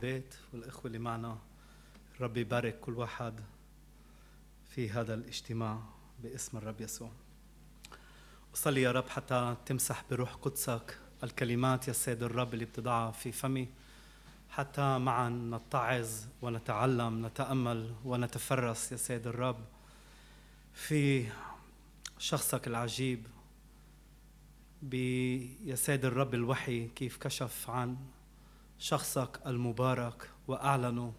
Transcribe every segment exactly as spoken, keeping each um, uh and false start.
البيت والإخوة اللي معنا. الرب يبارك كل واحد في هذا الاجتماع باسم الرب يسوع. أصلي يا رب حتى تمسح بروح قدسك الكلمات يا سيد الرب اللي بتضعها في فمي، حتى معا نتعظ ونتعلم نتأمل ونتفرس يا سيد الرب في شخصك العجيب، يا سيد الرب الوحي كيف كشف عن شخصك المبارك وأعلنه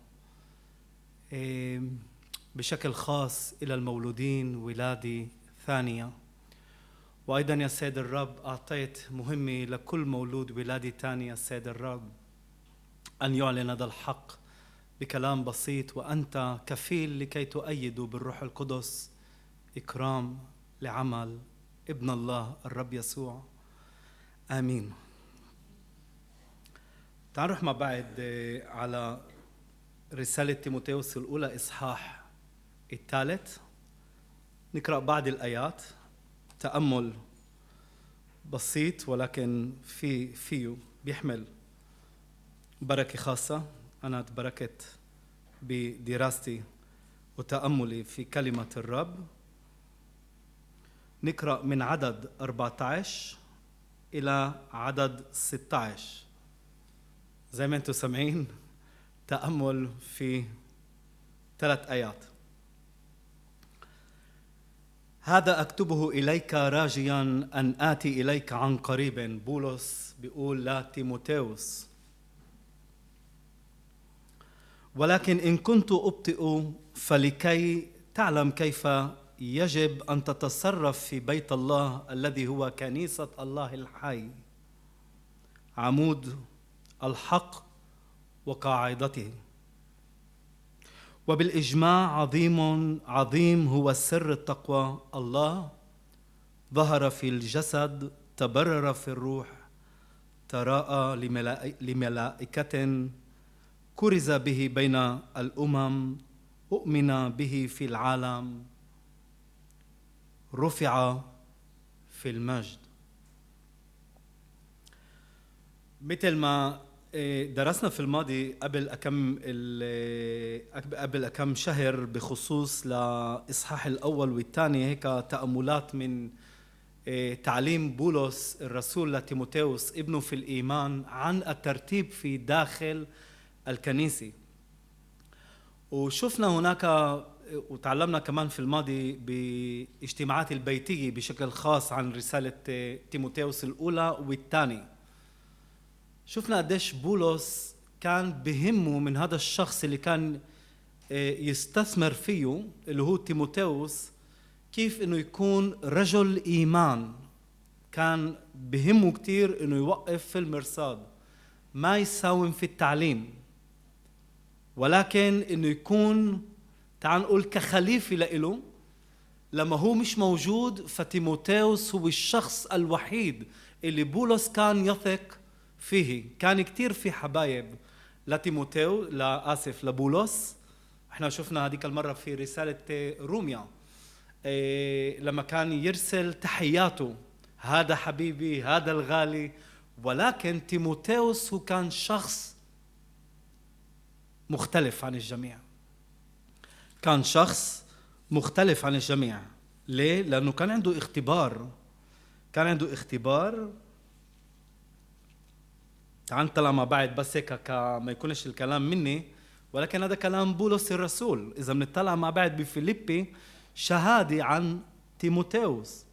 بشكل خاص إلى المولودين ولادة ثانية. وأيضا يا سيد الرب أعطيت مهمة لكل مولود ولادة ثانية يا سيد الرب أن يعلن هذا الحق بكلام بسيط، وأنت كفيل لكي تؤيده بالروح القدس إكرام لعمل ابن الله الرب يسوع. آمين. تعالوا نروح مع بعض على رسالة تيموثاوس الأولى إصحاح الثالث، نقرأ بعض الآيات، تأمل بسيط ولكن في فيه بيحمل بركة خاصة. أنا تبركت بدراستي وتأملي في كلمة الرب. نقرأ من عدد أربعة عشر إلى عدد ستة عشر، زي ما أنتم سامعين تأمل في ثلاث آيات. هذا أكتبه إليك راجيا أن آتي إليك عن قريب. بولس بيقول لا تيموثاوس، ولكن إن كنت أبطئ فلكي تعلم كيف يجب أن تتصرف في بيت الله الذي هو كنيسة الله الحي، عمود الحق وقاعدته. وبالإجماع عظيم عظيم هو سر التقوى. الله ظهر في الجسد، تبرر في الروح، تراءى لملائكة، كرز به بين الأمم، أؤمن به في العالم، رفع في المجد. مثل ما درسنا في الماضي قبل أكم قبل أكم شهر بخصوص لإصحاح الأول والثاني، هيك تأملات من تعليم بولس الرسول لتيموثاوس ابنه في الإيمان عن الترتيب في داخل الكنيسة. وشفنا هناك وتعلمنا كمان في الماضي باجتماعات البيتية بشكل خاص عن رسالة تيموثاوس الأولى والثانية. شفنا قديش بولس كان بهمه من هذا الشخص اللي كان يستثمر فيه اللي هو تيموثاوس، كيف انه يكون رجل ايمان. كان بهمه كتير انه يوقف في المرصاد، ما يساوم في التعليم، ولكن انه يكون تعال نقول كخليفة لإله. لما هو مش موجود فتيموثاوس هو الشخص الوحيد اللي بولس كان يثق فيه. كان كتير في حبايب لتيموثاو لا آسف لبولس. احنا شفنا هذيك المرة في رسالة روميا إيه لما كان يرسل تحياته، هذا حبيبي هذا الغالي. ولكن تيموثاوس هو كان شخص مختلف عن الجميع، كان شخص مختلف عن الجميع. ليه؟ لأنه كان عنده اختبار كان عنده اختبار تعال نطلع مع بعض بس هيك ما يكونش الكلام مني، ولكن هذا كلام بولس الرسول. إذا بنطلع مع بعض بفيليبي شهادة عن تيموثاوس.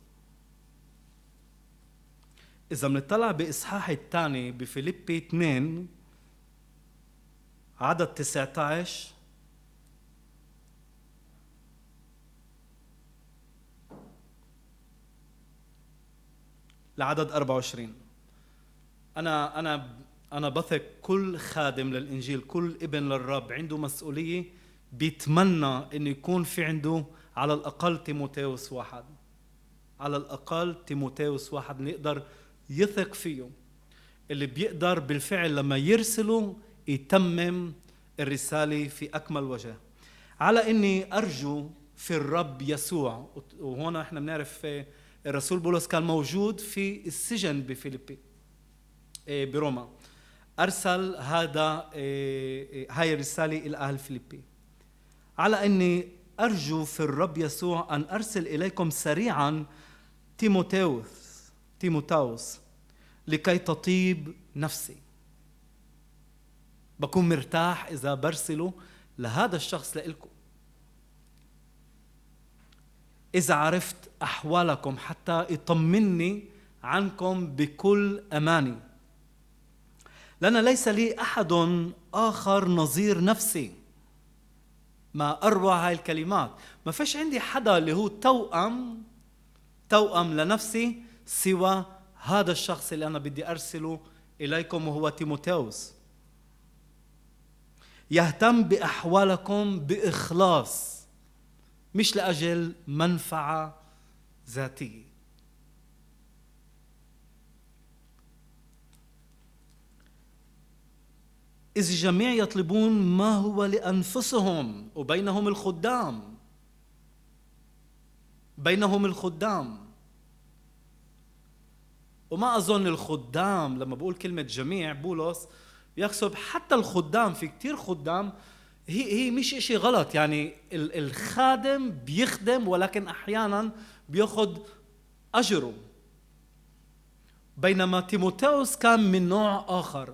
إذا بنطلع بإصحاح الثاني بفيليبي اثنين عدد تسعة عشر لعدد أربعة وعشرين. أنا أنا أنا بثق كل خادم للإنجيل، كل ابن للرب عنده مسؤولية، بيتمنى إنه يكون في عنده على الأقل تيموثاوس واحد، على الأقل تيموثاوس واحد اللي يقدر يثق فيه، اللي بيقدر بالفعل لما يرسله يتمم الرسالة في أكمل وجه. على إني أرجو في الرب يسوع. وهون إحنا بنعرف الرسول بولس كان موجود في السجن بفيليبي بروما. أرسل هذا هاي الرسالة إلى أهل فيليبي على أني أرجو في الرب يسوع أن أرسل إليكم سريعا تيموثاوس تيموثاوس لكي تطيب نفسي. بكون مرتاح إذا برسله لهذا الشخص لإلكم، إذا عرفت أحوالكم حتى يطمني عنكم بكل أماني، لأن ليس لي أحد آخر نظير نفسي. ما أروع هاي الكلمات، ما فيش عندي حدا اللي هو توأم توأم لنفسي سوى هذا الشخص اللي أنا بدي أرسله إليكم، وهو تيموثاوس. يهتم بأحوالكم بإخلاص، مش لأجل منفعة ذاتية. إذ الجميع يطلبون ما هو لأنفسهم، وبينهم الخدام بينهم الخدام وما أظن الخدام لما بقول كلمة جميع بولس يقصد حتى الخدام. في كتير خدام، هي هي مش إشي غلط، يعني الخادم بيخدم ولكن أحيانا بياخد أجره، بينما تيموثاوس كان من نوع آخر،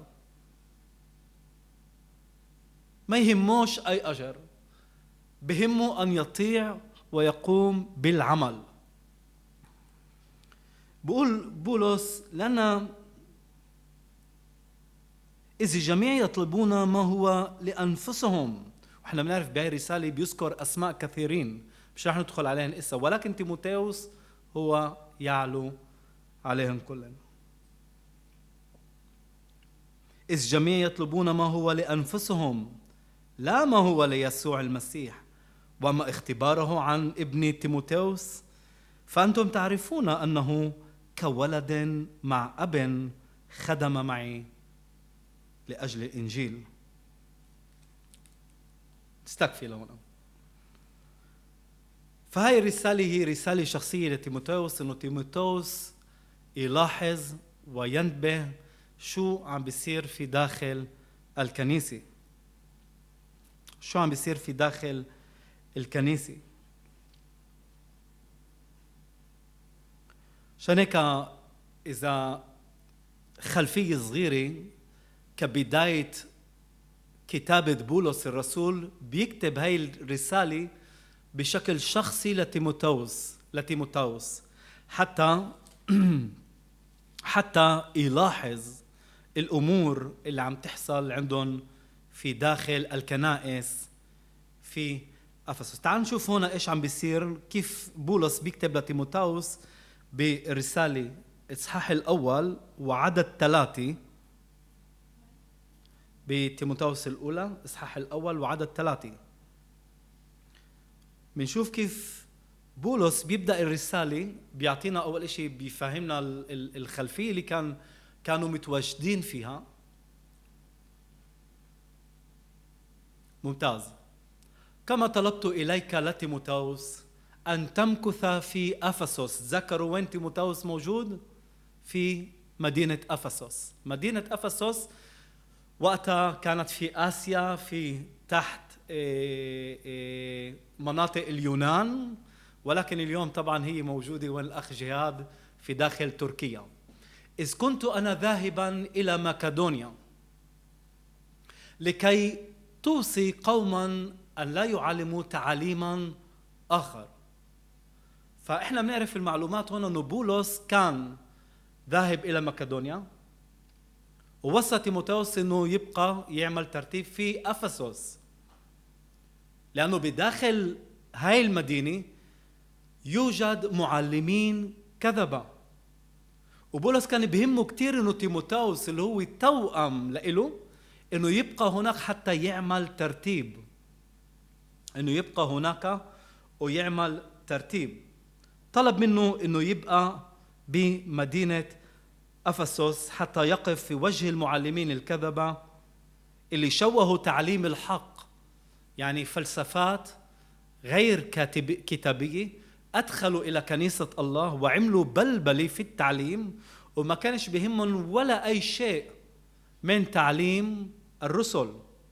ما يهموش أي أجر، بهمه أن يطيع ويقوم بالعمل. بقول بولس لأن إذ الجميع يطلبون ما هو لأنفسهم، وإحنا بنعرف بهاي الرسالة بيذكر أسماء كثيرين مش رح ندخل عليهم إسا، ولكن تيموثاوس هو يعلو عليهم كلهم. إذ الجميع يطلبون ما هو لأنفسهم لا ما هو ليسوع المسيح، وما اختباره عن ابن تيموثاوس فأنتم تعرفون أنه كولد مع أب خدم معي لأجل الإنجيل. تستكفي لهنا. فهاي الرسالة هي رسالة شخصية لتيموثاوس، إنه تيموثاوس يلاحظ وينتبه شو عم بيصير في داخل الكنيسة، شو عم بيصير في داخل الكنيسة. عشان هيك إذا خلفية صغيرة كبداية كتابة بولس الرسول، بيكتب هاي الرسالة بشكل شخصي لتيموثاوس لتيموثاوس حتى حتى يلاحظ الأمور اللي عم تحصل عندهم في داخل الكنائس في أفسس. تعالوا نشوف هنا إيش عم بيصير، كيف بولس بيكتب لتيموثاوس بالرسالة إصحاح الأول وعدد ثلاثة. بتيموثاوس الأولى إصحاح الأول وعدد ثلاثة بنشوف كيف بولس بيبدأ الرسالة، بيعطينا أول إشي بيفهمنا الخلفية اللي كان كانوا متواجدين فيها. ممتاز. كما طلبت إليك لتيموثاوس أن تمكث في أفسس. ذكروا وين تيموثاوس موجود؟ في مدينة أفسس. مدينة أفسس وقتها كانت في آسيا، في تحت مناطق اليونان، ولكن اليوم طبعا هي موجودة وين الأخ جهاد في داخل تركيا. إذ كنت أنا ذاهبا إلى مقدونيا لكي توصي قوما أن لا يعلموا تعاليما آخر. فإحنا بنعرف المعلومات هنا أنه بولس كان ذاهب إلى مقدونيا، ووصى تيموثاوس أنه يبقى يعمل ترتيب في أفسس، لأنه بداخل هاي المدينة يوجد معلمين كذبة. وبولس كان بهمه كتير أنه تيموثاوس اللي هو توأم لإله أنه يبقى هناك حتى يعمل ترتيب، أنه يبقى هناك ويعمل ترتيب. طلب منه أنه يبقى بمدينة أفسس حتى يقف في وجه المعلمين الكذبة اللي شوهوا تعليم الحق، يعني فلسفات غير كتابية أدخلوا إلى كنيسة الله وعملوا بلبلة في التعليم، وما كانش بهمهم ولا أي شيء من تعليم الرسل.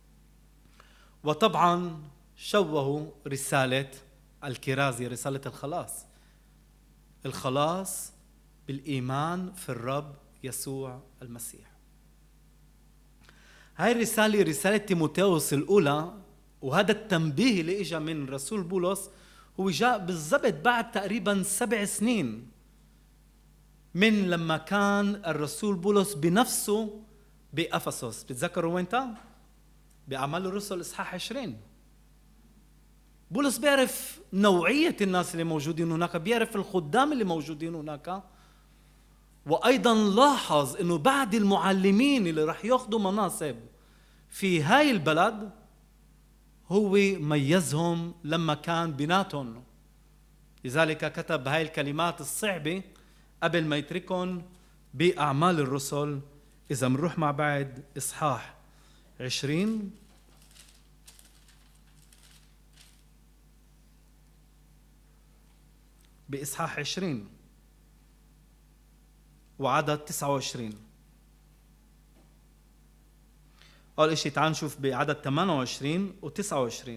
وطبعا شوهوا رسالة الكرازة، رسالة الخلاص، الخلاص بالإيمان في الرب يسوع المسيح. هاي الرسالة رسالة تيموثاوس الأولى، وهذا التنبيه اللي إجا من رسول بولس هو جاء بالضبط بعد تقريبا سبع سنين من لما كان الرسول بولس بنفسه بأفسس. بتذكروا وين تا؟ بأعمال الرسل إصحاح عشرين. بولس بيعرف نوعية الناس اللي موجودين هناك، بيعرف الخدام اللي موجودين هناك، وأيضا لاحظ أنه بعد المعلمين اللي رح يأخذوا مناصب في هاي البلد هو ميزهم لما كان بيناتهم. لذلك كتب هاي الكلمات الصعبة قبل ما يتركهم بأعمال الرسل. إذا منروح مع بعد إصحاح عشرين، بإصحاح عشرين وعدد تسعة وعشرين. أول إشي تعال نشوف بعدد ثمانية وعشرين و تسعة وعشرين.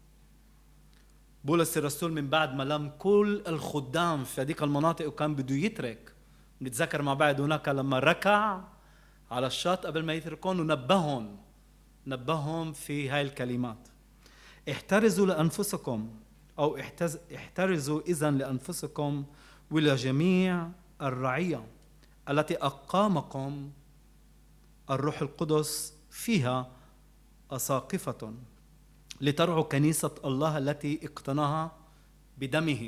بولس الرسول من بعد ما لم كل الخدام في هذيك المناطق وكان بده يترك، نتذكر مع بعض هناك لما ركع على الشاط قبل ما يتركون ونبههم نبههم في هاي الكلمات: احترزوا لأنفسكم، أو احترزوا إذن لأنفسكم ولجميع الرعية التي أقامكم الروح القدس فيها أساقفة، لترعوا كنيسة الله التي اقتناها بدمه.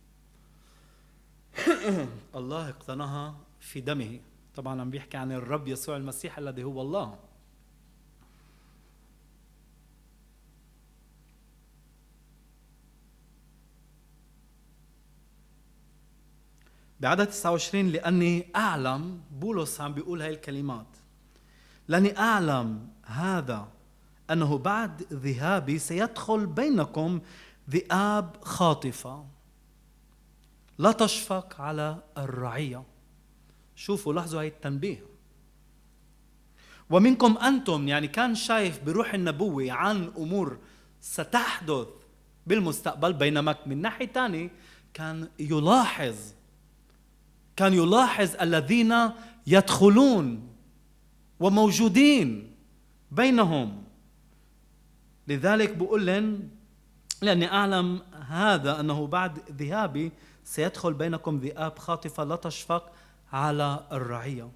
الله اقتناها في دمه، طبعا عم بيحكي عن الرب يسوع المسيح الذي هو الله. بعدد تسعة وعشرين: لأني أعلم، بولس عم بيقول هاي الكلمات، لأني أعلم هذا أنه بعد ذهابي سيدخل بينكم ذئاب خاطفة لا تشفق على الرعية. شوفوا لاحظوا هاي التنبيه. ومنكم أنتم، يعني كان شايف بروح النبوة عن أمور ستحدث بالمستقبل، بينما من ناحية تانية كان يلاحظ كان يلاحظ الذين يدخلون وموجودين بينهم. لذلك بقول لهم: لأني أعلم هذا أنه بعد ذهابي سيدخل بينكم ذئاب خاطفة لا تشفق على الرعية.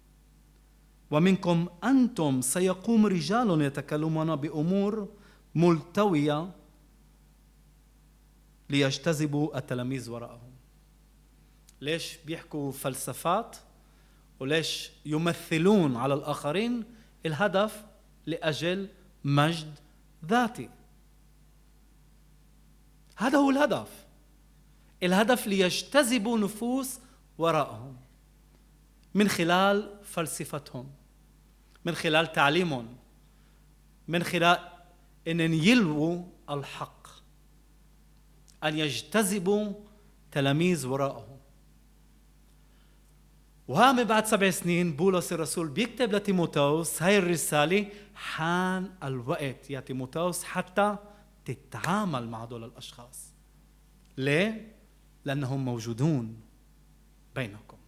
ومنكم أنتم سيقوم رجال يتكلمون بأمور ملتوية ليجتذبوا التلاميذ وراءهم. ليش بيحكوا فلسفات وليش يمثلون على الآخرين؟ الهدف لأجل مجد ذاتي. هذا هو الهدف. الهدف ليجتذبوا نفوس وراءهم من خلال فلسفتهم، من خلال تعليمهم، من خلال أن يلووا الحق، أن يجتذبوا تلاميذ وراءهم. وها بعد سبع سنين بولس الرسول بيكتب لتيموثاوس هاي الرسالة: حان الوقت يا تيموثاوس حتى تتعامل مع دول الأشخاص. ليه؟ لأنهم موجودون بينكم.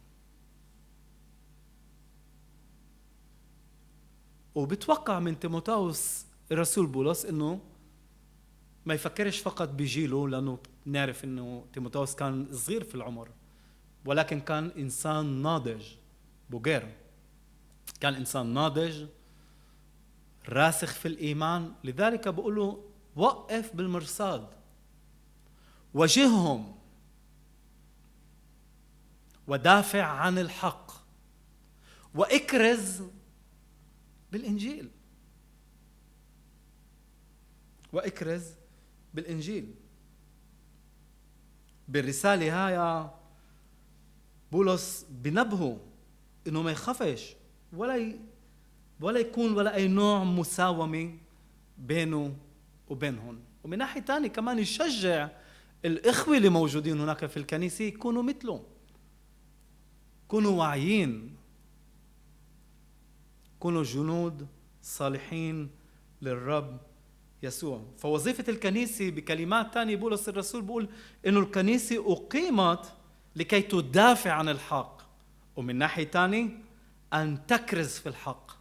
وبتوقع من تيموثاوس الرسول بولس إنه ما يفكرش فقط بجيله، لأنه نعرف إنه تيموثاوس كان صغير في العمر، ولكن كان إنسان ناضج بوغير، كان إنسان ناضج راسخ في الإيمان. لذلك بقول له: وقف بالمرصاد، وجههم، ودافع عن الحق، وإكرز بالإنجيل وإكرز بالإنجيل. بالرسالة هاي بولس بنبهه إنه ما يخافش ولا ي... ولا يكون ولا أي نوع مساومة بينه وبينهم. ومن ناحية تانية كمان يشجع الإخوة اللي موجودين هناك في الكنيسة يكونوا مثله، يكونوا واعيين كونوا جنود صالحين للرب يسوع. فوظيفة الكنيسة بكلمات تانية بولس الرسول بيقول إنه الكنيسة أقيمت لكي تدافع عن الحق، ومن ناحية تانية أن تكرز في الحق.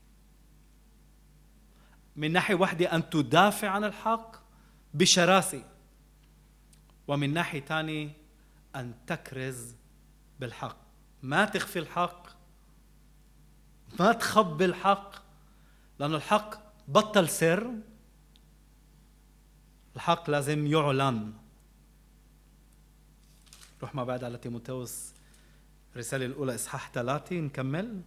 من ناحية واحدة أن تدافع عن الحق بشراسة، ومن ناحية تانية أن تكرز بالحق. ما تخفي الحق، ما تخبي الحق، لأن الحق بطل سر، الحق لازم يعلن. روح ما بعد على تيموثاوس الرسالة الأولى إصحاح ثلاثة نكمل.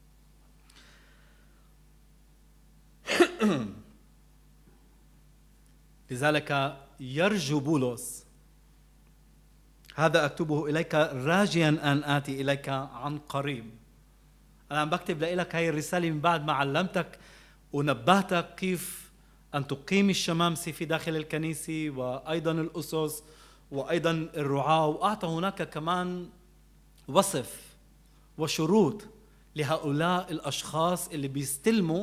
لذلك يرجو بولس، هذا أكتبه إليك راجيا أن آتي إليك عن قريب. أنا عم بكتب لك هاي الرسالة من بعد ما علمتك ونبهتك كيف أن تقيم الشمامسة في داخل الكنيسة، وأيضا الأسس، وأيضا الرعاة، وأعطى هناك كمان وصف وشروط لهؤلاء الأشخاص اللي بيستلموا.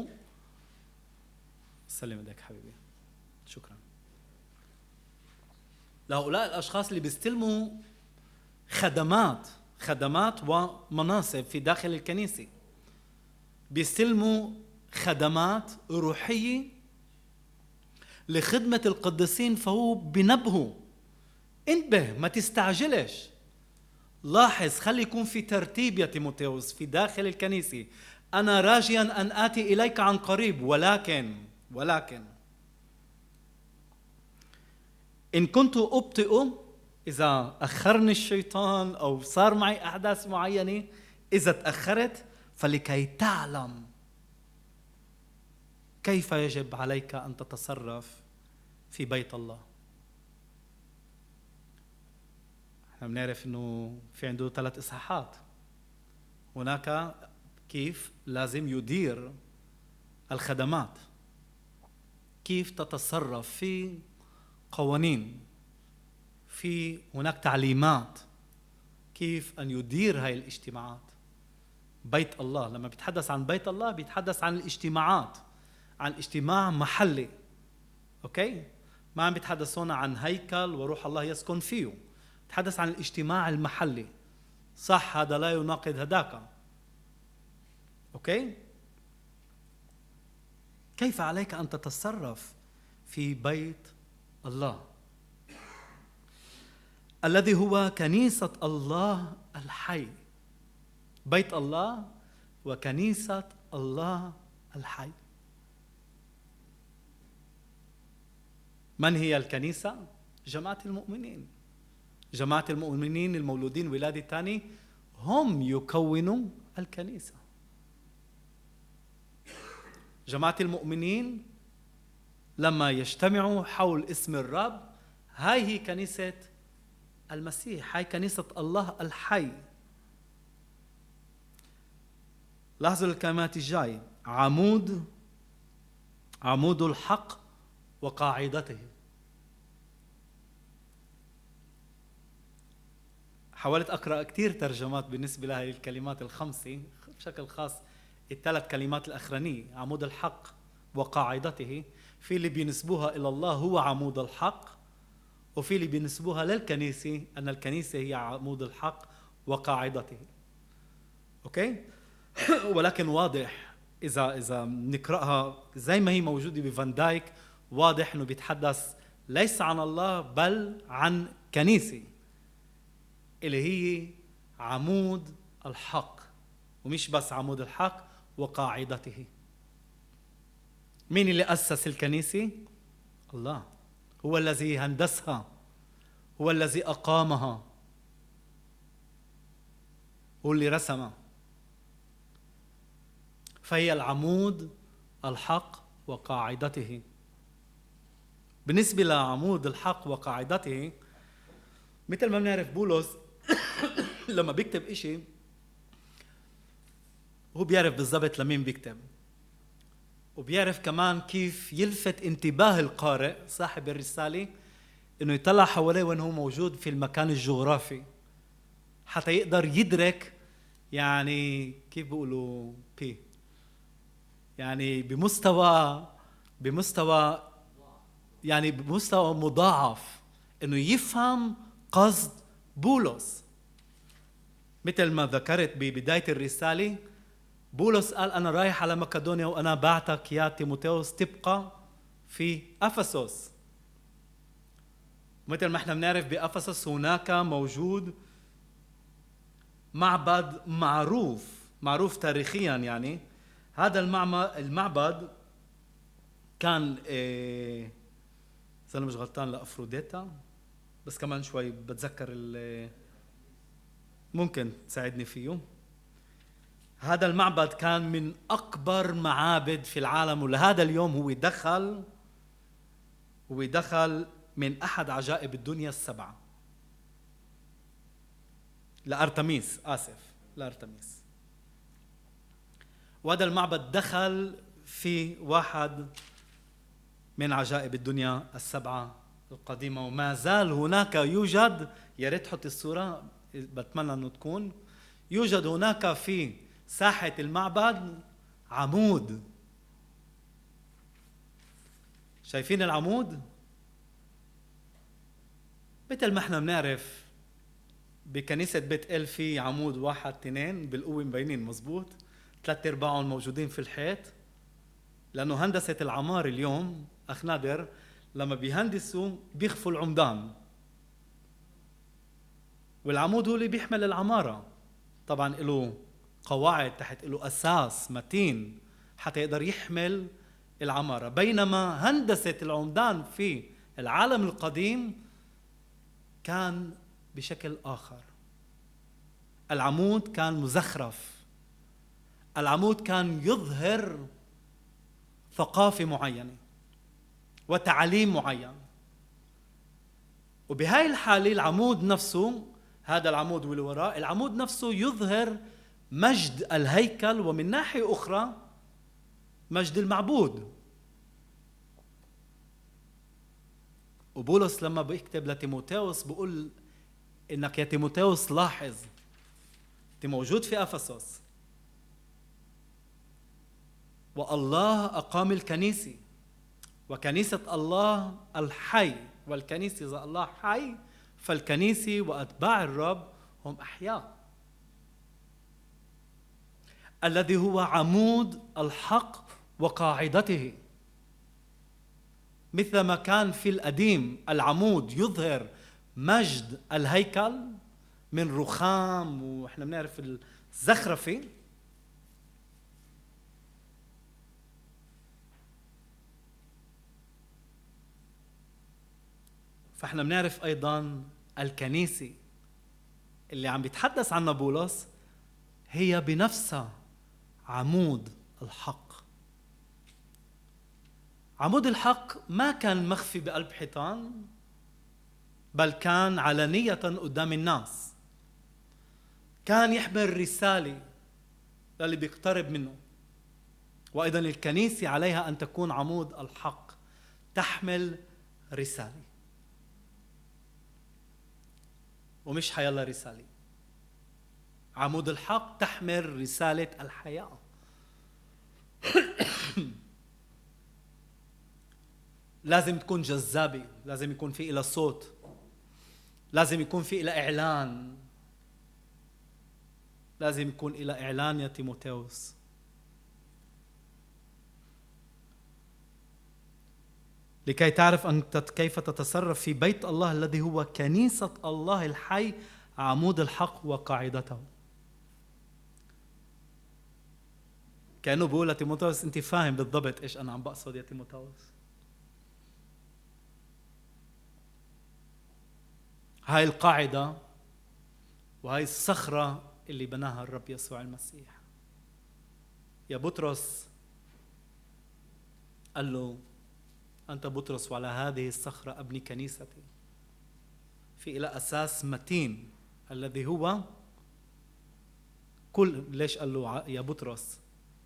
سلم ايديك حبيبي، شكرا. لهؤلاء الأشخاص اللي بيستلموا خدمات خدمات ومناصب في داخل الكنيسة، بيستلموا خدمات روحية لخدمة القديسين. فهو بنبهه، انتبه، ما تستعجلش، لاحظ، خلي يكون في ترتيب يا تيموثاوس في داخل الكنيسة. أنا راجيا أن آتي إليك عن قريب، ولكن ولكن إن كنت أبطئ، إذا أخرني الشيطان أو صار معي أحداث معينة، إذا تأخرت، فلكي تعلم كيف يجب عليك أن تتصرف في بيت الله. احنا بنعرف إنه في عنده ثلاث إصحاحات. هناك كيف لازم يدير الخدمات، كيف تتصرف في قوانين، في هناك تعليمات كيف أن يدير هاي الاجتماعات. بيت الله، لما بيتحدث عن بيت الله بيتحدث عن الاجتماعات، عن اجتماع محلي. أوكي؟ ما عم بيتحدث هنا عن هيكل وروح الله يسكن فيه، بيتحدث عن الاجتماع المحلي. صح، هذا لا يناقض هداك. أوكي؟ كيف عليك أن تتصرف في بيت الله الذي هو كنيسة الله الحي. بيت الله وكنيسة الله الحي. من هي الكنيسة؟ جماعة المؤمنين. جماعة المؤمنين المولودين ولادة تاني هم يكونوا الكنيسة. جماعة المؤمنين لما يجتمعوا حول اسم الرب، هاي هي كنيسة المسيح، هاي كنيسة الله الحي. لاحظوا الكلمات الجاي: عمود عمود الحق وقاعدته. حاولت أقرأ كتير ترجمات بالنسبة لهذه الكلمات الخمسة، بشكل خاص الثلاث كلمات الأخرانية: عمود الحق وقاعدته. في اللي بينسبوها إلى الله هو عمود الحق، وفي اللي بينسبوها للكنيسة أن الكنيسة هي عمود الحق وقاعدته. أوكي؟ ولكن واضح إذا إذا نقرأها زي ما هي موجودة بفان دايك، واضح إنه بيتحدث ليس عن الله بل عن كنيسة اللي هي عمود الحق، ومش بس عمود الحق وقاعدته. مين اللي أسس الكنيسة؟ الله. هو الذي هندسها، هو الذي أقامها، هو اللي رسمها. فهي العمود الحق وقاعدته. بالنسبة لعمود الحق وقاعدته، مثل ما بنعرف بولس لما بيكتب إشي هو بيعرف بالضبط لمين بيكتب، وبيعرف كمان كيف يلفت انتباه القارئ صاحب الرسالة إنه يطلع حواليه وين هو موجود في المكان الجغرافي، حتى يقدر يدرك، يعني كيف بيقولوا بي يعني بمستوى بمستوى يعني بمستوى مضاعف، انه يفهم قصد بولس. مثل ما ذكرت ببداية الرسالة، بولس قال أنا رايح على مقدونيا وأنا بعتك يا تيموثاوس تبقى في أفسس. مثل ما احنا بنعرف بأفسس هناك موجود معبد معروف معروف تاريخيا. يعني هذا المعبد كان إيه إذا أنا مش غلطان لأفروديتا، بس كمان شوي بتذكر ممكن تساعدني فيه. هذا المعبد كان من أكبر معابد في العالم، ولهذا اليوم هو دخل هو دخل من أحد عجائب الدنيا السبعة، لأرتميس آسف لأرتميس. وهذا المعبد دخل في واحد من عجائب الدنيا السبعة القديمة، وما زال هناك يوجد. يا ريت تحط الصورة، بتمنى أنه تكون يوجد هناك في ساحة المعبد عمود. شايفين العمود؟ مثل ما احنا بنعرف بكنيسة بيت إل في عمود واحد اثنين بالقوة مبينين مزبوط، ثلاث ارباعهم موجودين في الحيط، لأنه هندسة العمار اليوم أخ نادر لما بيهندسوا بيخفوا العمدان، والعمود هو اللي بيحمل العمارة. طبعا له قواعد تحت، له أساس متين حتى يقدر يحمل العمارة. بينما هندسة العمدان في العالم القديم كان بشكل آخر. العمود كان مزخرف، العمود كان يظهر ثقافة معينة وتعليم معين. وبهاي الحالة العمود نفسه، هذا العمود واللي وراء العمود نفسه يظهر مجد الهيكل، ومن ناحية أخرى مجد المعبود. وبولس لما بيكتب لتيموثاوس بيقول إنك يا تيموثاوس لاحظ أنت موجود في أفسس، والله أقام الكنيسة، وكنيسة الله الحي، والكنيسة إذا الله حي فالكنيسة وأتباع الرب هم أحياء. الذي هو عمود الحق وقاعدته. مثل ما كان في القديم العمود يظهر مجد الهيكل من رخام، وإحنا بنعرف الزخرفة، فإحنا بنعرف أيضاً الكنيسة اللي عم بيتحدث عنها بولس هي بنفسها عمود الحق. عمود الحق ما كان مخفي بقلب حيطان، بل كان علانية قدام الناس، كان يحمل رسالة للي بيقترب منه. وأيضاً الكنيسة عليها أن تكون عمود الحق، تحمل رسالة، ومش حيالله رسالة. عمود الحق تحمل رسالة الحياة. لازم تكون جذابة، لازم يكون في إلى صوت، لازم يكون في إلى إعلان، لازم يكون إلى إعلان يا تيموثاوس. لكي تعرف أنت كيف تتصرف في بيت الله الذي هو كنيسة الله الحي، عمود الحق وقاعدته. كأنه بقول لتيموثاوس أنت فاهم بالضبط إيش أنا عم بقصد يا تيموثاوس. هاي القاعدة وهاي الصخرة اللي بناها الرب يسوع المسيح. يا بطرس قال له أنت بطرس وعلى هذه الصخرة أبني كنيستي، في إلى أساس متين الذي هو كل. ليش قال له يا بطرس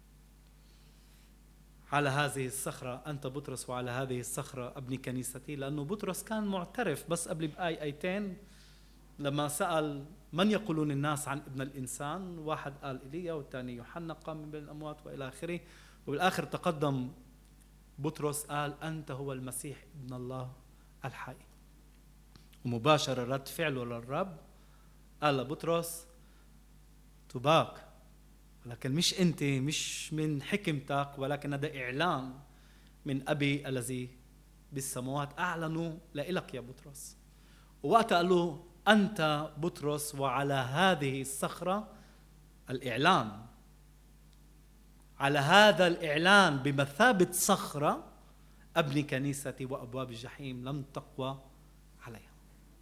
على هذه الصخرة أنت بطرس وعلى هذه الصخرة أبني كنيستي؟ لأنه بطرس كان معترف بس قبل بآي آيتين لما سأل من يقولون الناس عن ابن الإنسان، واحد قال إيليا والثاني يوحنا قام من بين الأموات وإلى آخره. وبالآخر تقدم بطرس قال أنت هو المسيح ابن الله الحي. ومباشرة رد فعله للرب قال لبطرس تباك، ولكن مش أنت، مش من حكمتك، ولكن هذا إعلان من أبي الذي بالسماوات أعلنوا لإلك يا بطرس. ووقت قال له أنت بطرس وعلى هذه الصخرة، الإعلان على هذا الإعلان بمثابة صخرة أبني كنيستي وأبواب الجحيم لم تقوى عليها.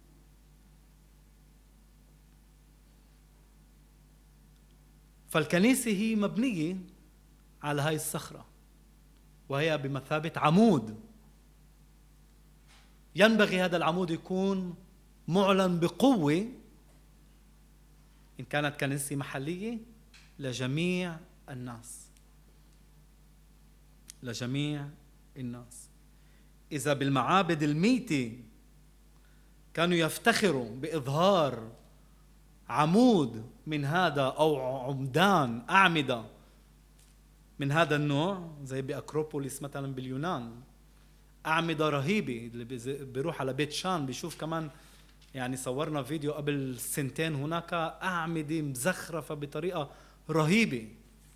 فالكنيسة هي مبنية على هاي الصخرة، وهي بمثابة عمود. ينبغي هذا العمود يكون معلن بقوة إن كانت كنيسة محلية لجميع الناس، لجميع الناس. إذا بالمعابد الميتة كانوا يفتخروا بإظهار عمود من هذا أو عمدان أعمدة من هذا النوع، زي بأكروبوليس مثلا باليونان، أعمدة رهيبة. اللي بيروح على بيت شان بيشوف كمان، يعني صورنا فيديو قبل سنتين هناك أعمدة مزخرفة بطريقة رهيبة.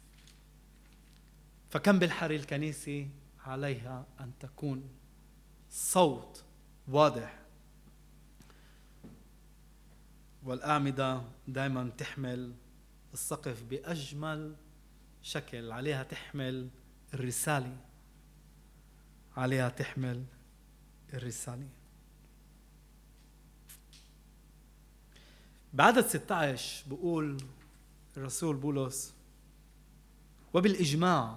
فكم بالحري الكنيسة عليها أن تكون صوت واضح، والأعمدة دائما تحمل السقف بأجمل شكل، عليها تحمل الرسالة، عليها تحمل الرسالة. بعدد ستة عشر بقول الرسول بولس وبالإجماع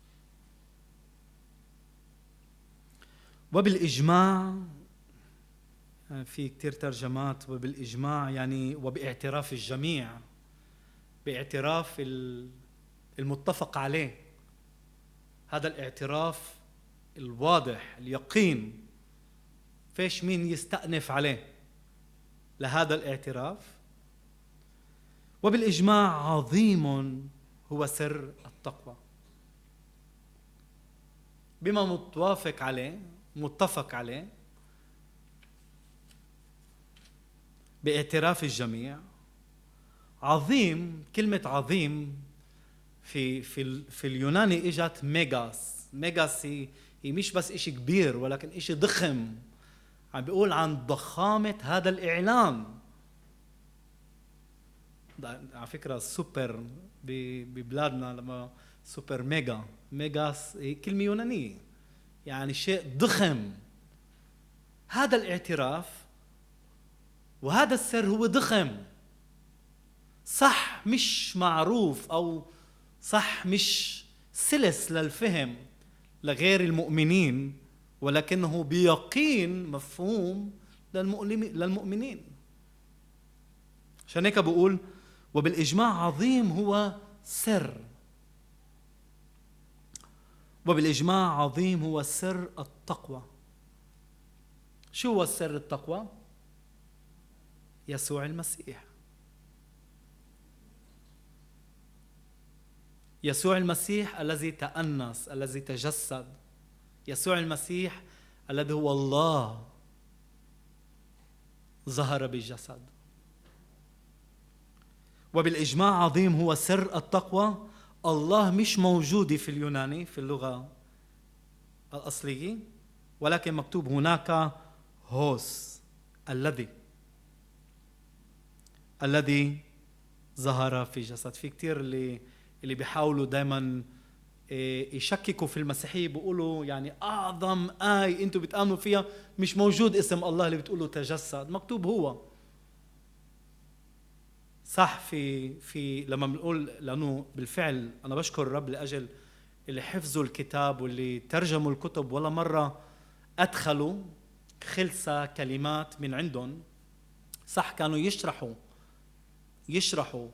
وبالإجماع في كتير ترجمات، وبالإجماع يعني وباعتراف الجميع، باعتراف المتفق عليه. هذا الاعتراف الواضح اليقين، فيش مين يستأنف عليه لهذا الاعتراف. وبالإجماع عظيم هو سر التقوى، بما متوافق عليه متفق عليه باعتراف الجميع. عظيم، كلمة عظيم في في في اليوناني اجت ميغاس. ميغاس هي هي مش بس إشي كبير، ولكن إشي ضخم. عم بيقول عن ضخامة هذا الإعلان. على فكرة السوبر ببلادنا لما سوبر ميجا، ميغاس هي كلمة يونانية، يعني شيء ضخم. هذا الاعتراف وهذا السر هو ضخم، صح مش معروف أو صح مش سلس للفهم لغير المؤمنين، ولكنه بيقين مفهوم للمؤمنين. عشان هيك بقول وبالإجماع عظيم هو سر، وبالإجماع عظيم هو سر التقوى. شو هو السر التقوى؟ يسوع المسيح. يسوع المسيح الذي تأنس، الذي تجسد. يسوع المسيح الذي هو الله ظهر بالجسد. وبالإجماع عظيم هو سر التقوى. الله مش موجود في اليوناني في اللغة الأصلية، ولكن مكتوب هناك هوس، الذي الذي ظهر في جسد. في كتير اللي اللي بيحاولوا دايما يشككوا في المسيحية، بيقولوا يعني أعظم آية أنتوا بتآمنوا فيها مش موجود اسم الله اللي بتقولوا تجسد، مكتوب هو. صح، في في لما بنقول، لأنه بالفعل أنا بشكر الرب لأجل اللي حفظوا الكتاب واللي ترجموا الكتب، ولا مرة أدخلوا خلصة كلمات من عندهم. صح، كانوا يشرحوا يشرحوا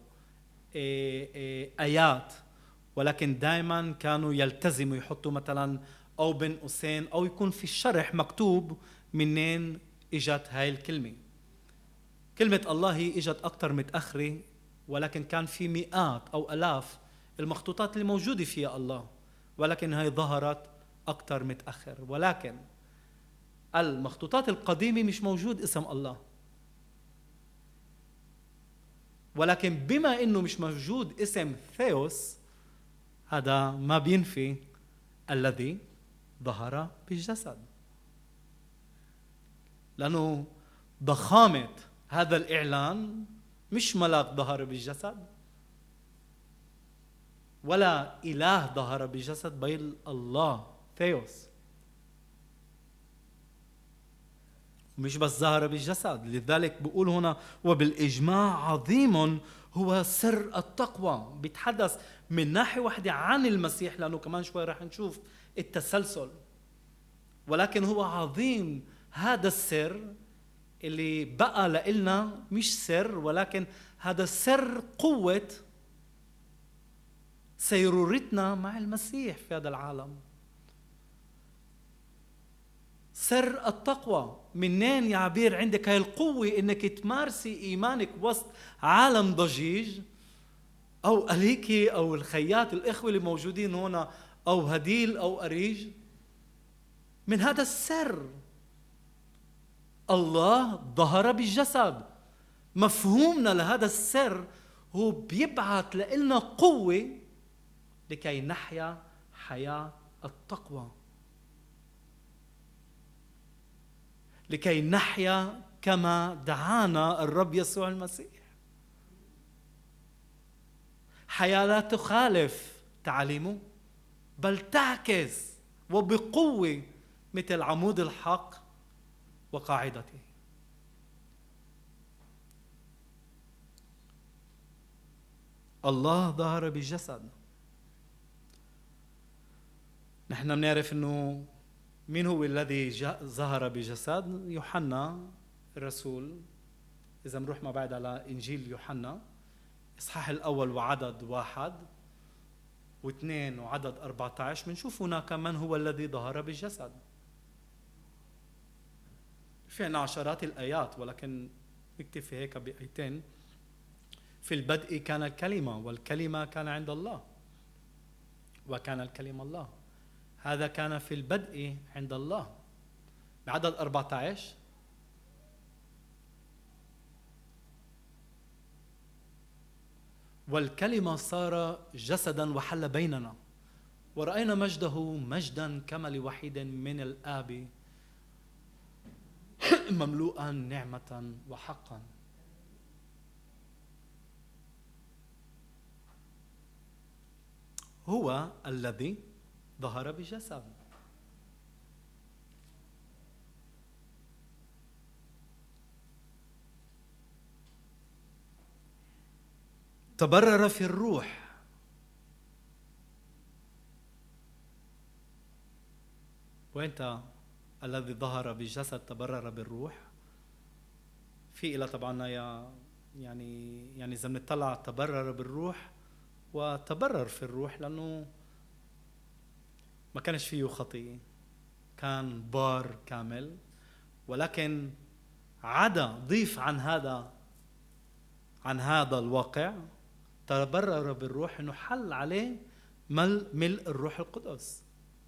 آيات، ولكن دائما كانوا يلتزموا يحطوا مثلا أو بين قوسين أو يكون في الشرح مكتوب منين إجت هاي الكلمة. كلمة الله هي إجت أكتر متأخرة، ولكن كان في مئات أو ألاف المخطوطات اللي موجودة فيها الله، ولكن هي ظهرت أكثر متأخر. ولكن المخطوطات القديمة مش موجود اسم الله، ولكن بما إنه مش موجود اسم ثيوس، هذا ما بينفي الذي ظهر بالجسد، لأنه ضخامة هذا الإعلان مش ملاك ظهر بالجسد ولا إله ظهر بالجسد، بل الله ثيوس. مش بس ظهر بالجسد، لذلك بقول هنا وبالإجماع عظيم هو سر التقوى. بيتحدث من ناحية واحدة عن المسيح، لأنه كمان شوي رح نشوف التسلسل، ولكن هو عظيم هذا السر اللي بقى لإلنا مش سر، ولكن هذا سر قوة سيرورتنا مع المسيح في هذا العالم. سر التقوى. منين يا عبير عندك هاي القوة انك تمارسي ايمانك وسط عالم ضجيج؟ او اليكي او الخيات الاخوة اللي موجودين هنا او هديل او اريج، من هذا السر. الله ظهر بالجسد. مفهومنا لهذا السر هو بيبعث لنا قوة لكي نحيا حياة التقوى، لكي نحيا كما دعانا الرب يسوع المسيح، حياة لا تخالف تعاليمه بل تعكس وبقوة مثل عمود الحق وقاعدته. الله ظهر بالجسد. نحن بنعرف انه مين هو الذي ظهر بجسد؟ يوحنا الرسول. إذا بنروح ما بعد على إنجيل يوحنا إصحاح الأول وعدد واحد واثنين وعدد أربعة عشر، بنشوف هناك من هو الذي ظهر بالجسد. في عنا عشرات الآيات، ولكن نكتفي هيك بآيتين. في البدء كان الكلمة، والكلمة كان عند الله، وكان الكلمة الله. هذا كان في البدء عند الله. بعدد أربعة عشر والكلمة صار جسدا وحل بيننا ورأينا مجده مجدا كما لوحيد من الآب مملوءا نعمة وحقا. هو الذي ظهر بجسد. تبرر في الروح. وانت الذي ظهر بجسد تبرر بالروح. في إلى طبعا يا يعني يعني إذا بنطلع تبرر بالروح وتبرر في الروح، لأنه ما كانش فيه خطية، كان بار كامل، ولكن عدا ضيف عن هذا عن هذا الواقع تبرر بالروح، انه حل عليه مل ملء الروح القدس.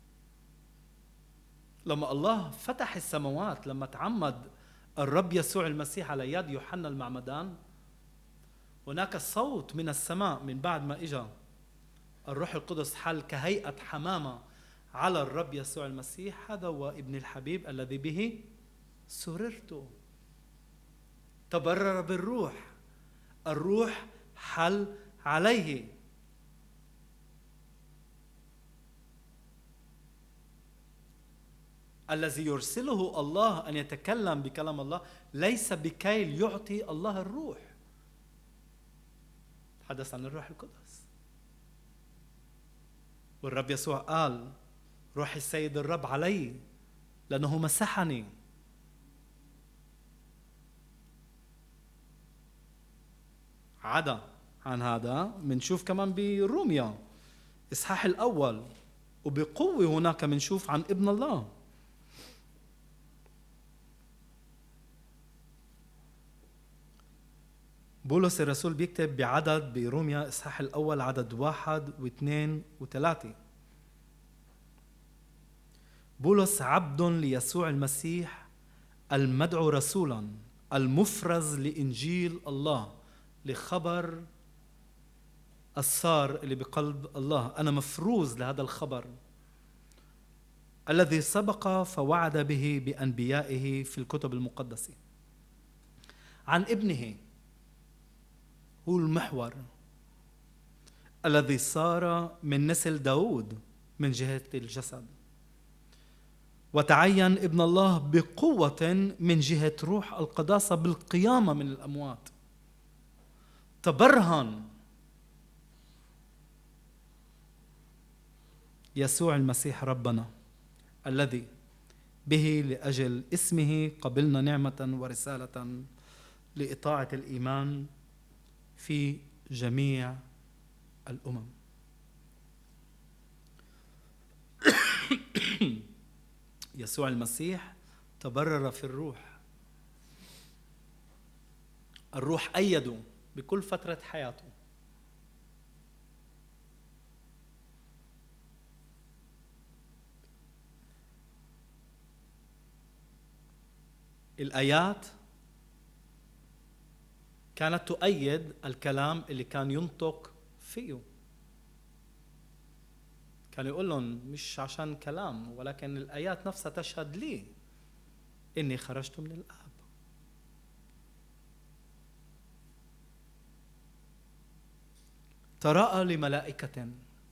لما الله فتح السماوات، لما تعمد الرب يسوع المسيح على يد يوحنا المعمدان، هناك صوت من السماء من بعد ما اجى الروح القدس حل كهيئة حمامة على الرب يسوع المسيح. هذا هو ابن الحبيب الذي به سررت. تبرر بالروح، الروح حل عليه. الذي يرسله الله أن يتكلم بكلام الله ليس بكيل يعطي الله الروح. تحدث عن الروح القدس، والرب يسوع قال روح السيد الرب علي لأنه مسحني. عدا عن هذا منشوف كمان بروميا إصحاح الأول، وبقوة هناك منشوف عن ابن الله. بولس الرسول بيكتب بعدد بروميا إصحاح الأول عدد واحد واثنين وثلاثة. بولس عبد ليسوع المسيح المدعو رسولا المفرز لإنجيل الله لخبر السار اللي بقلب الله. أنا مفروز لهذا الخبر الذي سبق فوعد به بأنبيائه في الكتب المقدسة عن ابنه، هو المحور الذي صار من نسل داود من جهة الجسد، وتعين ابن الله بقوة من جهة روح القداسة بالقيامة من الأموات، تبرهن يسوع المسيح ربنا الذي به لأجل اسمه قبلنا نعمة ورسالة لإطاعة الإيمان في جميع الأمم. يسوع المسيح تبرر في الروح، الروح أيده بكل فترة حياته. الآيات كانت تؤيد الكلام اللي كان ينطق فيه، كان يقول لهم مش عشان كلام، ولكن الآيات نفسها تشهد لي إني خرجت من الآب. تراءى لملائكة.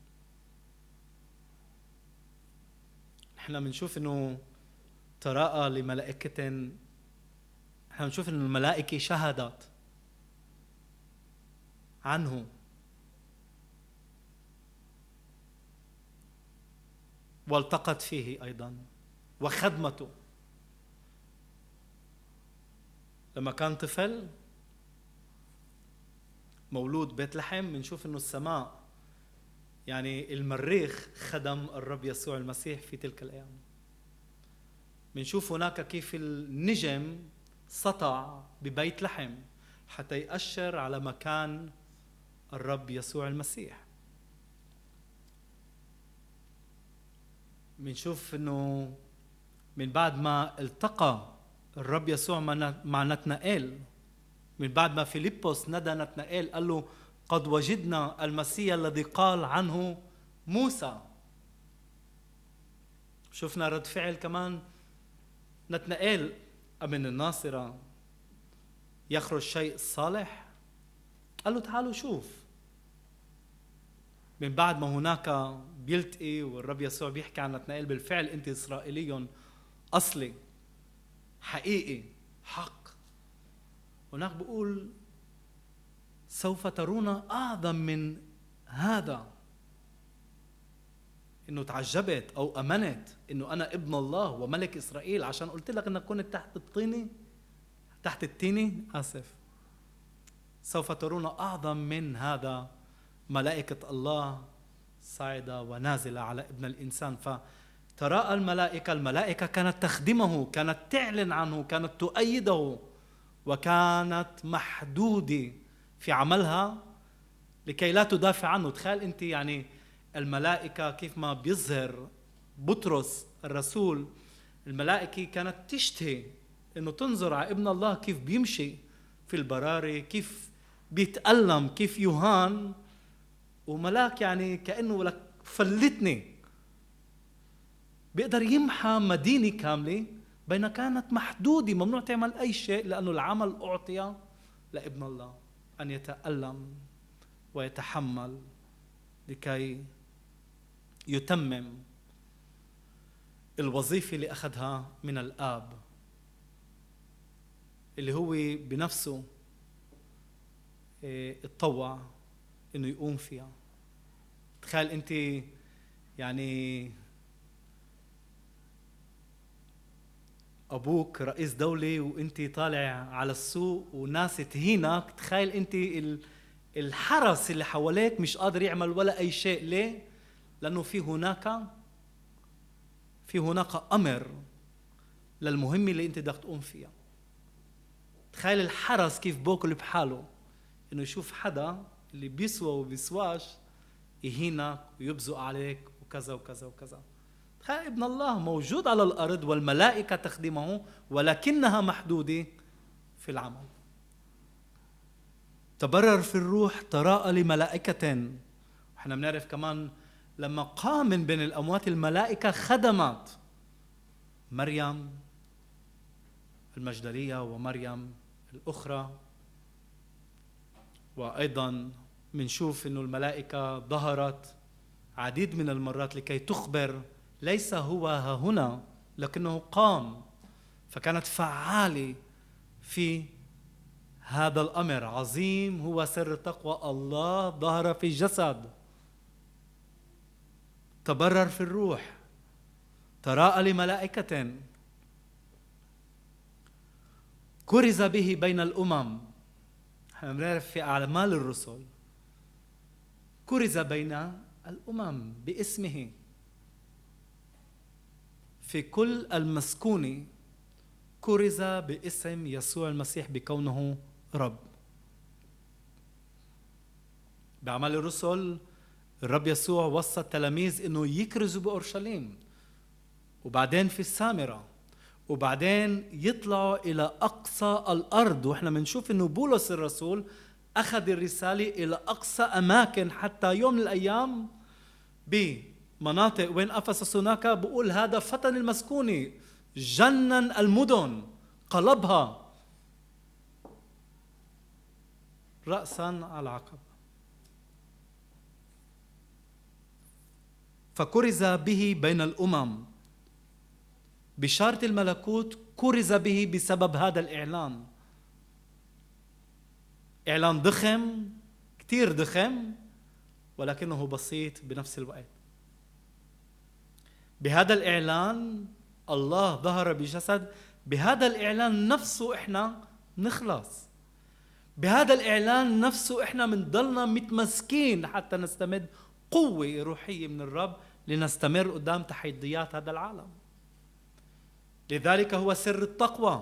نحن بنشوف إنه تراءى لملائكة، نحن بنشوف إنه الملائكة شهدت عنه، والتقت فيه أيضا وخدمته. لما كان طفل مولود بيت لحم بنشوف إنه السماء يعني المريخ خدم الرب يسوع المسيح في تلك الأيام. بنشوف هناك كيف النجم سطع ببيت لحم حتى يأشر على مكان الرب يسوع المسيح. بنشوف انه من بعد ما التقى الرب يسوع مع نتنائيل، من بعد ما فيلبس ندى نتنائيل قال له قد وجدنا المسيح الذي قال عنه موسى، شفنا رد فعل كمان نتنائيل: أمن الناصرة يخرج شيء صالح؟ قال له تعالوا شوف. من بعد ما هناك بيلتقي والرب يسوع بيحكي عن نتنائيل: بالفعل أنت إسرائيلي أصلي حقيقي حق. هناك بقول سوف ترون أعظم من هذا. إنه تعجبت أو أمنت إنه أنا ابن الله وملك إسرائيل عشان قلت لك إنك كنت تحت الطينة تحت التينة آسف. سوف ترون أعظم من هذا، ملائكة الله صاعدة ونازلة على ابن الإنسان. فتراءى الملائكة، الملائكة كانت تخدمه، كانت تعلن عنه، كانت تؤيده، وكانت محدودة في عملها لكي لا تدافع عنه. تخيل أنت يعني الملائكة كيف ما بيظهر بطرس الرسول، الملائكة كانت تشتهي إنه تنظر على ابن الله كيف بيمشي في البراري، كيف بيتألم، كيف يهان، وملاك يعني كأنه لك فلتني بيقدر يمحى مدينة كاملة، بينما كانت محدودة ممنوع تعمل أي شيء، لأنه العمل أعطي لابن الله أن يتألم ويتحمل لكي يتمم الوظيفة اللي أخذها من الآب، اللي هو بنفسه اتطوع إنه يقوم فيها. تخيل أنت يعني أبوك رئيس دولة وأنت طالع على السوق وناس تهينك، تخيل أنت الحرس اللي حواليك مش قادر يعمل ولا أي شيء. ليه؟ لأنه في هناك في هناك أمر للمهمة اللي أنت بدك تقوم فيها. تخيل الحرس كيف بوكل بحاله إنه يشوف حدا اللي بيسوى وبيسواش يهينك ويبزق عليك وكذا وكذا وكذا. تخيل ابن الله موجود على الأرض والملائكة تخدمه ولكنها محدودة في العمل. تبرر في الروح تراءى لملائكة. احنا بنعرف كمان لما قام من بين الأموات الملائكة خدمت مريم المجدلية ومريم الأخرى. وأيضا منشوف أنه الملائكة ظهرت عديد من المرات لكي تخبر ليس هو ها هنا لكنه قام، فكانت فعالة في هذا الأمر. عظيم هو سر التقوى، الله ظهر في جسد، تبرر في الروح، تراءى لملائكة، كرز به بين الأمم. احنا بنعرف في أعمال الرسل كرز بين الأمم باسمه في كل المسكونة، كرز باسم يسوع المسيح بكونه رب. بأعمال الرسل الرب يسوع وصى التلاميذ انه يكرزوا بأورشليم، وبعدين في السامرة، وبعدين يطلعوا إلى أقصى الأرض. وإحنا بنشوف إنه بولس الرسول أخذ الرسالة إلى أقصى أماكن، حتى يوم من الأيام بمناطق وين أفسس هناك بقول هذا فتن المسكونة جنن المدن، قلبها رأسا على عقب. فكرز به بين الأمم، بشارة الملكوت كرز به بسبب هذا الإعلان. إعلان ضخم، كتير ضخم، ولكنه بسيط بنفس الوقت. بهذا الإعلان الله ظهر بجسد، بهذا الإعلان نفسه إحنا نخلص، بهذا الإعلان نفسه إحنا منضلنا متمسكين حتى نستمد قوة روحية من الرب لنستمر قدام تحديات هذا العالم. لذلك هو سر التقوى،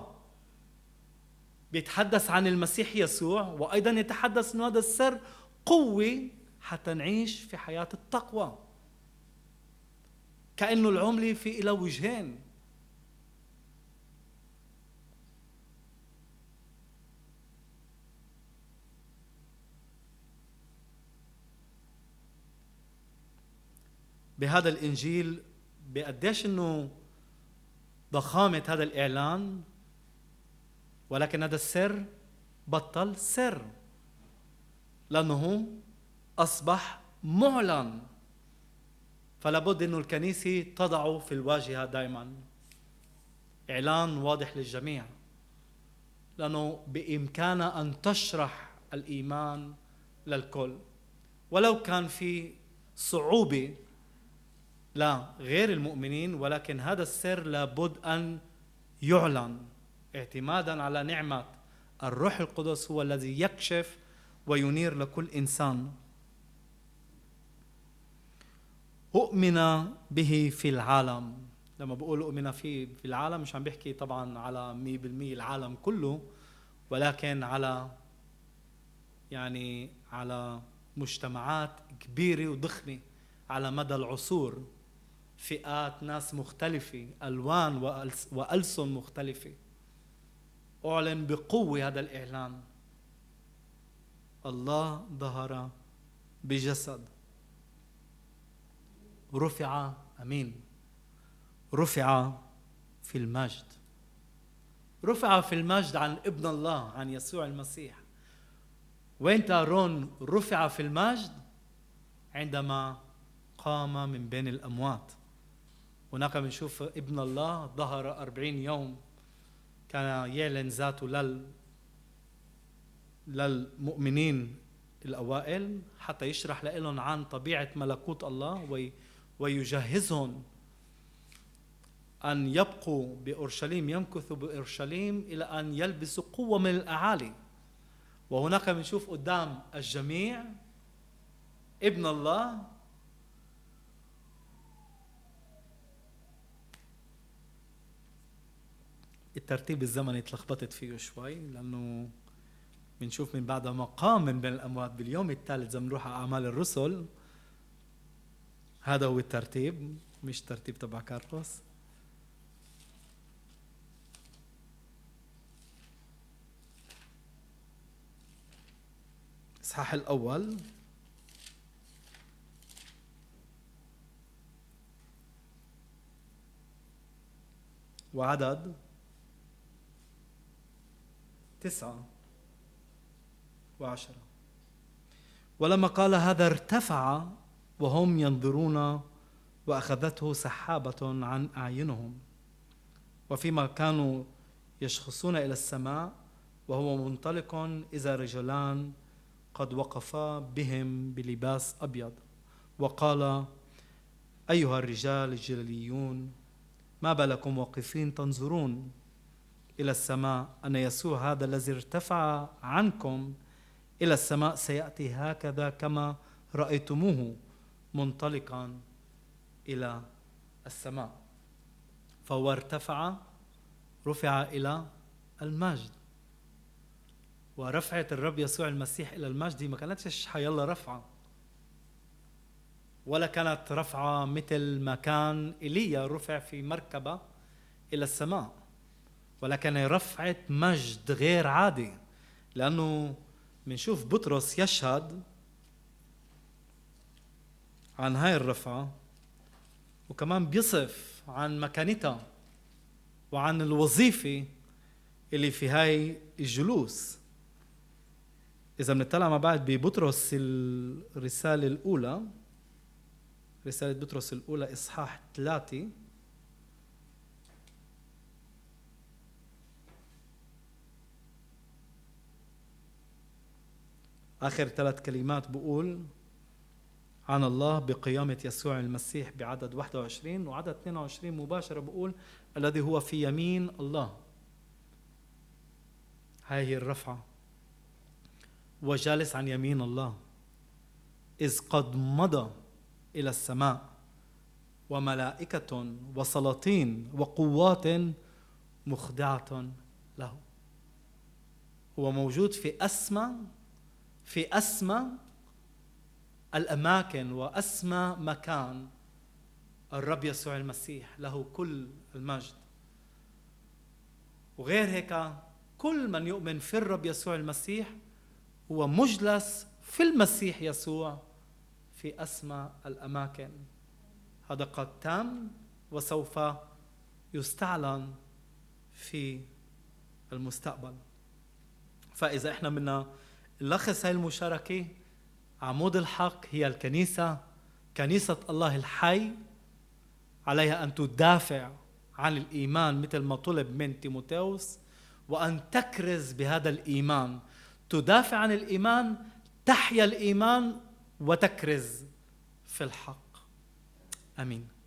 بيتحدث عن المسيح يسوع، وأيضا يتحدث أن هذا السر قوة حتى نعيش في حياة التقوى. كأنه العملة في إلى وجهين، بهذا الإنجيل بقديش أنه ضخامة هذا الإعلان، ولكن هذا السر بطل سر لأنه أصبح معلن. فلا بد أنه الكنيسة تضعه في الواجهة دائما، إعلان واضح للجميع، لأنه بإمكانها أن تشرح الإيمان للكل، ولو كان في صعوبة لا غير المؤمنين، ولكن هذا السر لابد أن يعلن اعتمادا على نعمة الروح القدس، هو الذي يكشف وينير لكل إنسان. أؤمن به في العالم. لما بقول أؤمن فيه في العالم مش عم بحكي طبعا على مية بالمية العالم كله، ولكن على يعني على مجتمعات كبيرة وضخمة على مدى العصور، فئات ناس مختلفة، ألوان وألسن مختلفة. أعلن بقوة هذا الإعلان، الله ظهر بجسد، رفع، أمين، رفع في المجد، رفع في المجد عن ابن الله، عن يسوع المسيح. وين ترون رفع في المجد؟ عندما قام من بين الأموات. هناك بنشوف ابن الله ظهر أربعين يوم، كان يعلن ذاته لل للمؤمنين الأوائل حتى يشرح لهم عن طبيعة ملكوت الله وي ويجهزهم أن يبقوا بأورشليم، يمكثوا بأورشليم إلى أن يلبسوا قوة من الأعالي. وهناك بنشوف قدام الجميع ابن الله الترتيب الزمني اتلخبطت فيه شوي، لأنه بنشوف من بعد ما قام من بين الأموات باليوم الثالث، زي ما نروح على أعمال الرسل، هذا هو الترتيب. مش ترتيب تبع كارلوس. إصحاح الأول وعدد تسعة وعشرة. ولما قال هذا ارتفع وهم ينظرون وأخذته سحابة عن أعينهم، وفيما كانوا يشخصون إلى السماء وهو منطلق إذا رجلان قد وقفا بهم بلباس أبيض، وقال أيها الرجال الجليليون ما بالكم واقفين تنظرون إلى السماء؟ أن يسوع هذا الذي ارتفع عنكم إلى السماء سيأتي هكذا كما رأيتموه منطلقا إلى السماء. فهو ارتفع، رفع إلى المجد. ورفعة الرب يسوع المسيح إلى المجد ما كانتش حيلا رفعة، ولا كانت رفعة مثل ما كان إيليا رفع في مركبة إلى السماء، ولكن رفعة مجد غير عادي. لأنه منشوف بطرس يشهد عن هاي الرفعة، وكمان بيصف عن مكانتها وعن الوظيفة اللي في هاي الجلوس. إذا بنطلع مع بعض ببطرس الرسالة الأولى، رسالة بطرس الأولى إصحاح ثلاثة، آخر ثلاث كلمات بقول عن الله بقيامة يسوع المسيح بعدد واحد وعشرين، وعدد اثنين وعشرين مباشرة بقول الذي هو في يمين الله. هاي هي الرفعة، وجالس عن يمين الله إذ قد مضى إلى السماء، وملائكة وسلاطين وقوات مخضعة له. هو موجود في أسمى في أسمى الأماكن وأسمى مكان. الرب يسوع المسيح له كل المجد. وغير هيك كل من يؤمن في الرب يسوع المسيح هو مجلس في المسيح يسوع في أسمى الأماكن. هذا قد تم وسوف يستعلن في المستقبل. فإذا إحنا بدنا نلخص هاي المشاركة، عمود الحق هي الكنيسة، كنيسة الله الحي، عليها أن تدافع عن الإيمان مثل ما طلب من تيموثاوس، وأن تكرز بهذا الإيمان، تدافع عن الإيمان، تحيا الإيمان وتكرز في الحق. آمين.